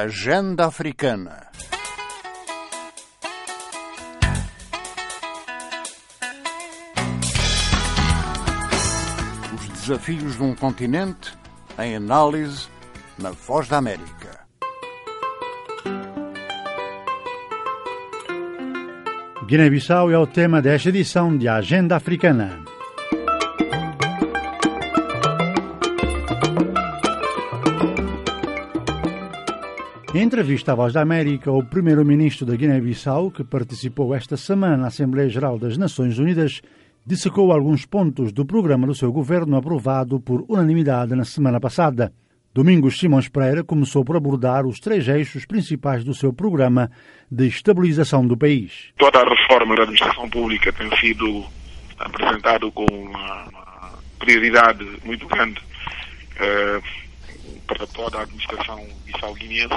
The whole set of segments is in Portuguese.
Agenda Africana. Os desafios de um continente em análise na Voz da América. Guiné-Bissau é o tema desta edição de Agenda Africana. Em entrevista à Voz da América, o primeiro-ministro da Guiné-Bissau, que participou esta semana na Assembleia Geral das Nações Unidas, dissecou alguns pontos do programa do seu governo aprovado por unanimidade na semana passada. Domingos Simões Pereira começou por abordar os 3 eixos principais do seu programa de estabilização do país. Toda a reforma da administração pública tem sido apresentada com uma prioridade muito grande para toda a administração bissau-guineense.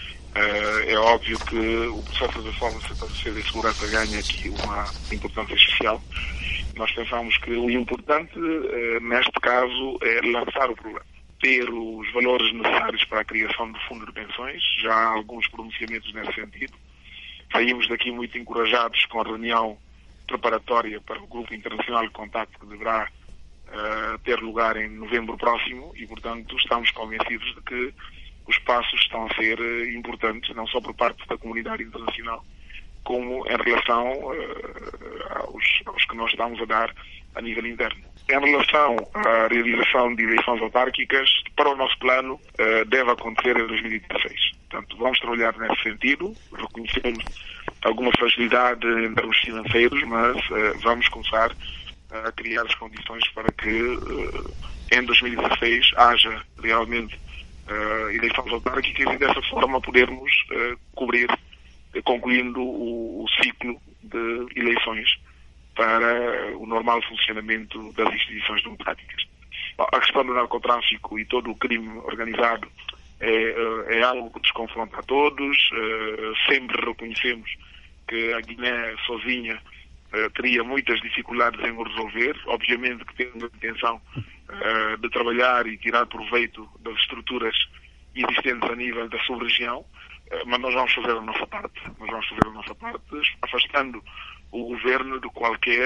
É óbvio que o processo de reforma do setor de defesa e segurança ganha aqui uma importância especial. Nós pensamos que o importante, neste caso, é lançar o programa, ter os valores necessários para a criação do fundo de pensões, já há alguns pronunciamentos nesse sentido. Saímos daqui muito encorajados com a reunião preparatória para o Grupo Internacional de Contacto que deverá ter lugar em novembro próximo e, portanto, estamos convencidos de que os passos estão a ser importantes, não só por parte da comunidade internacional, como em relação aos que nós estamos a dar a nível interno. Em relação à realização de eleições autárquicas, para o nosso plano, deve acontecer em 2016. Portanto, vamos trabalhar nesse sentido, reconhecemos alguma fragilidade em termos financeiros, mas vamos começar a criar as condições para que em 2016 haja realmente eleições autárquicas e dessa forma podermos concluindo o ciclo de eleições para o normal funcionamento das instituições democráticas. Bom, a questão do narcotráfico e todo o crime organizado é algo que nos confronta a todos. Sempre reconhecemos que a Guiné sozinha teria muitas dificuldades em o resolver. Obviamente que temos a intenção de trabalhar e tirar proveito das estruturas existentes a nível da sub-região, mas nós vamos fazer a nossa parte. Afastando o governo de qualquer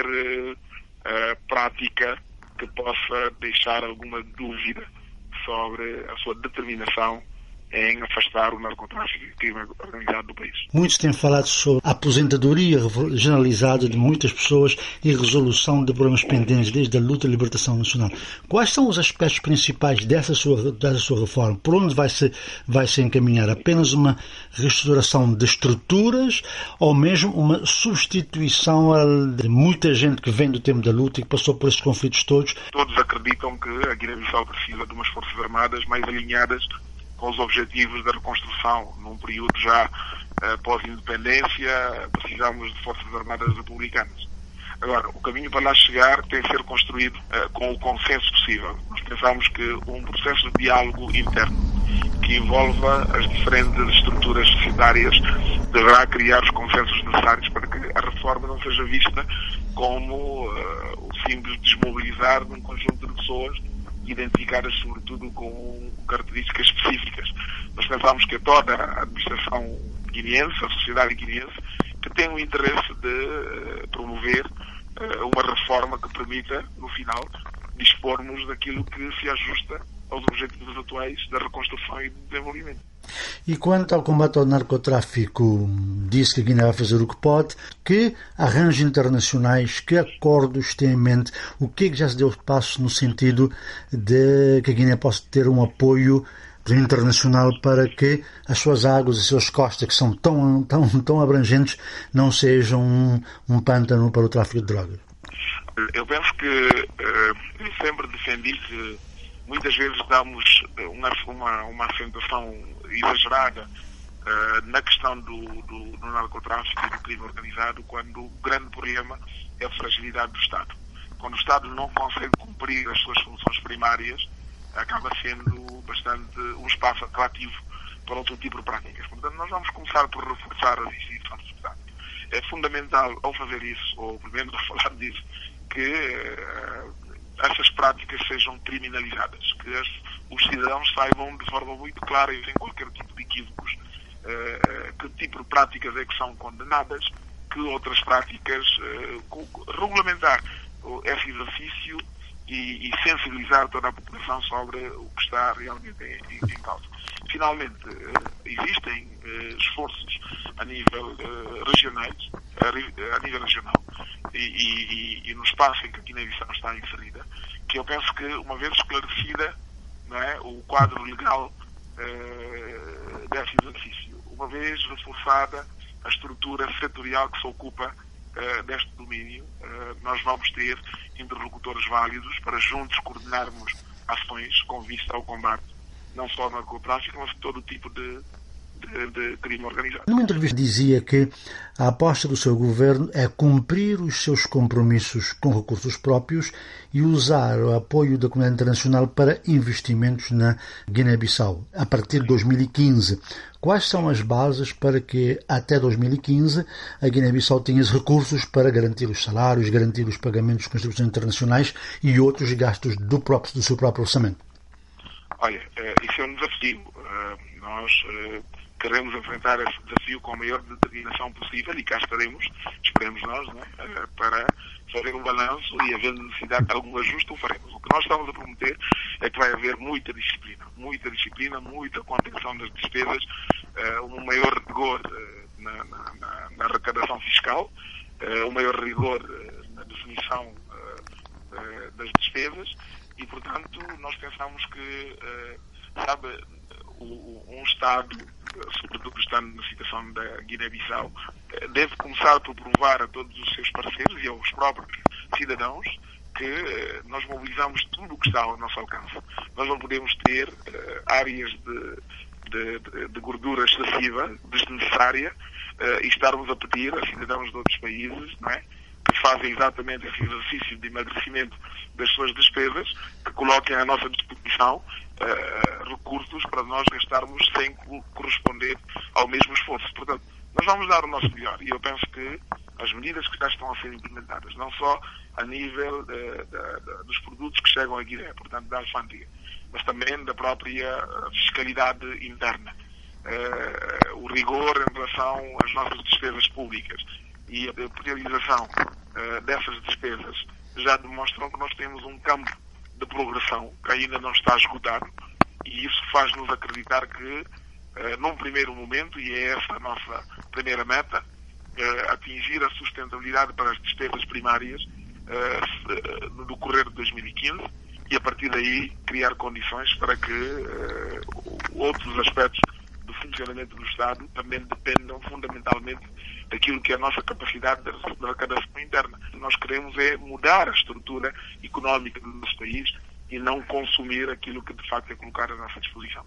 prática que possa deixar alguma dúvida sobre a sua determinação em afastar o narcotráfico e o crime organizado do país. Muitos têm falado sobre a aposentadoria generalizada de muitas pessoas e resolução de problemas pendentes desde a luta de libertação nacional. Quais são os aspectos principais dessa sua reforma? Por onde vai se encaminhar? Apenas uma reestruturação de estruturas ou mesmo uma substituição de muita gente que vem do tempo da luta e que passou por esses conflitos todos? Todos acreditam que a Guiné-Bissau precisa de umas forças armadas mais alinhadas com os objetivos da reconstrução. Num período já pós-independência, precisamos de forças armadas republicanas. Agora, o caminho para lá chegar tem que ser construído com o consenso possível. Nós pensamos que um processo de diálogo interno que envolva as diferentes estruturas societárias deverá criar os consensos necessários para que a reforma não seja vista como o simples desmobilizar de um conjunto de pessoas identificadas sobretudo com características específicas. Nós pensamos que toda a administração guineense, a sociedade guineense, que tem o interesse de promover uma reforma que permita, no final, dispormos daquilo que se ajusta aos objetivos atuais da reconstrução e do desenvolvimento. E quanto ao combate ao narcotráfico, disse que a Guiné vai fazer o que pode. Que arranjos internacionais, que acordos tem em mente? O que é que já se deu passos no sentido de que a Guiné possa ter um apoio internacional para que as suas águas e as suas costas, que são tão abrangentes, não sejam um pântano para o tráfico de drogas? Eu penso que eu sempre defendi que muitas vezes damos uma acentuação exagerada na questão do narcotráfico e do crime organizado, quando o grande problema é a fragilidade do Estado. Quando o Estado não consegue cumprir as suas funções primárias, acaba sendo bastante um espaço atrativo para outro tipo de práticas. Portanto, nós vamos começar por reforçar as instituições do Estado. É fundamental, ao fazer isso, ou pelo menos ao falar disso, que essas práticas sejam criminalizadas, que os cidadãos saibam de forma muito clara e sem qualquer tipo de equívocos que tipo de práticas é que são condenadas, que outras práticas, regulamentar esse exercício e sensibilizar toda a população sobre o que está realmente em causa. Finalmente, existem esforços a nível regional e no espaço em que a Guiné-Bissau está inserida, que eu penso que, uma vez esclarecida, não é, o quadro legal desse exercício, uma vez reforçada a estrutura setorial que se ocupa deste domínio, nós vamos ter interlocutores válidos para juntos coordenarmos ações com vista ao combate, não só ao narcotráfico, mas todo tipo de crime organizado. Numa entrevista dizia que a aposta do seu governo é cumprir os seus compromissos com recursos próprios e usar o apoio da comunidade internacional para investimentos na Guiné-Bissau a partir de 2015. Quais são as bases para que até 2015 a Guiné-Bissau tenha os recursos para garantir os salários, garantir os pagamentos com instituições internacionais e outros gastos do seu próprio orçamento? Olha, isso é um desafio. Nós queremos enfrentar esse desafio com a maior determinação possível e cá estaremos, esperemos nós, não é? Para fazer um balanço e, havendo necessidade de algum ajuste, o faremos. O que nós estamos a prometer é que vai haver muita disciplina, muita contenção das despesas, um maior rigor na arrecadação fiscal, um maior rigor na definição das despesas e, portanto, nós pensamos que, um Estado, sobretudo estando na situação da Guiné-Bissau, deve começar por provar a todos os seus parceiros e aos próprios cidadãos que nós mobilizamos tudo o que está ao nosso alcance. Nós não podemos ter áreas de gordura excessiva, desnecessária, e estarmos a pedir a cidadãos de outros países, não é, que fazem exatamente esse exercício de emagrecimento das suas despesas, que coloquem à nossa disposição recursos para nós gastarmos sem corresponder ao mesmo esforço. Portanto, nós vamos dar o nosso melhor e eu penso que as medidas que já estão a ser implementadas, não só a nível dos produtos que chegam à Guiné, portanto da alfândega, mas também da própria fiscalidade interna, o rigor em relação às nossas despesas públicas e a priorização dessas despesas já demonstram que nós temos um campo de progressão que ainda não está esgotado e isso faz-nos acreditar que, num primeiro momento, e é essa a nossa primeira meta, atingir a sustentabilidade para as despesas primárias no decorrer de 2015 e, a partir daí, criar condições para que outros aspectos do funcionamento do Estado também dependam fundamentalmente daquilo que é a nossa capacidade de arrecadação interna. Nós queremos mudar a estrutura económica do nosso país e não consumir aquilo que de facto é colocar à nossa disposição.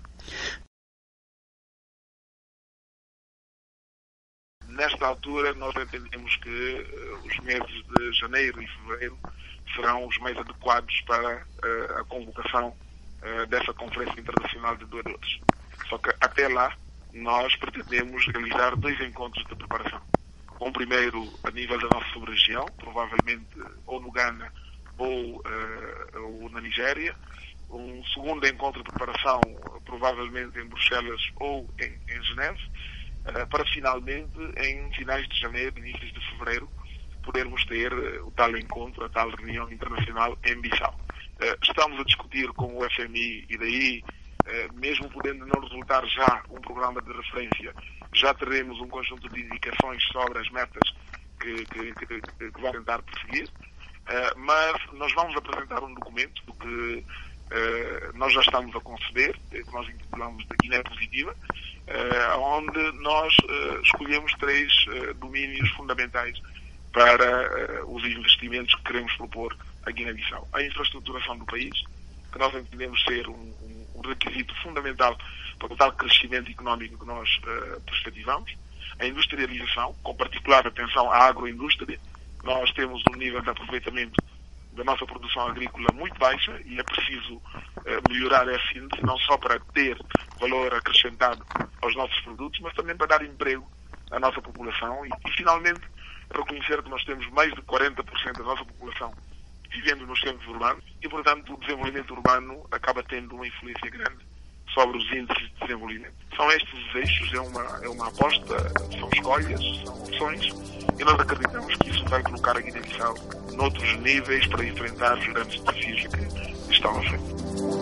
Nesta altura, nós entendemos que os meses de janeiro e fevereiro serão os mais adequados para a convocação dessa Conferência Internacional de Doadores. Só que até lá, nós pretendemos realizar 2 encontros de preparação. Um primeiro a nível da nossa sub-região, provavelmente ou no Ghana ou na Nigéria. Um segundo encontro de preparação, provavelmente em Bruxelas ou em Geneve, para finalmente, em finais de janeiro, inícios de fevereiro, podermos ter o tal encontro, a tal reunião internacional em Bissau. Estamos a discutir com o FMI e daí, mesmo podendo não resultar já um programa de referência, já teremos um conjunto de indicações sobre as metas que vai tentar perseguir, mas nós vamos apresentar um documento que nós já estamos a conceber, que nós intitulamos de Guiné Positiva, onde nós escolhemos 3 domínios fundamentais para os investimentos que queremos propor à Guiné-Bissau. A infraestruturação do país, que nós entendemos ser um requisito fundamental para o tal crescimento económico que nós perspectivamos. A industrialização, com particular atenção à agroindústria. Nós temos um nível de aproveitamento da nossa produção agrícola muito baixa e é preciso melhorar esse índice, não só para ter valor acrescentado aos nossos produtos, mas também para dar emprego à nossa população e finalmente, reconhecer que nós temos mais de 40% da nossa população vivendo nos centros urbanos e, portanto, o desenvolvimento urbano acaba tendo uma influência grande sobre os índices de desenvolvimento. São estes os eixos, é uma aposta, são escolhas, são opções, e nós acreditamos que isso vai colocar a Guiné-Bissau noutros níveis para enfrentar os grandes desafios que estão à frente.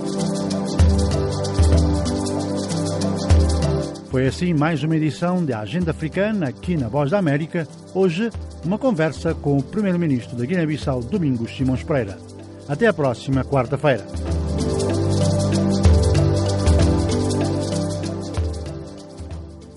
Foi assim mais uma edição da Agenda Africana aqui na Voz da América. Hoje, uma conversa com o primeiro-ministro da Guiné-Bissau, Domingos Simões Pereira. Até a próxima quarta-feira.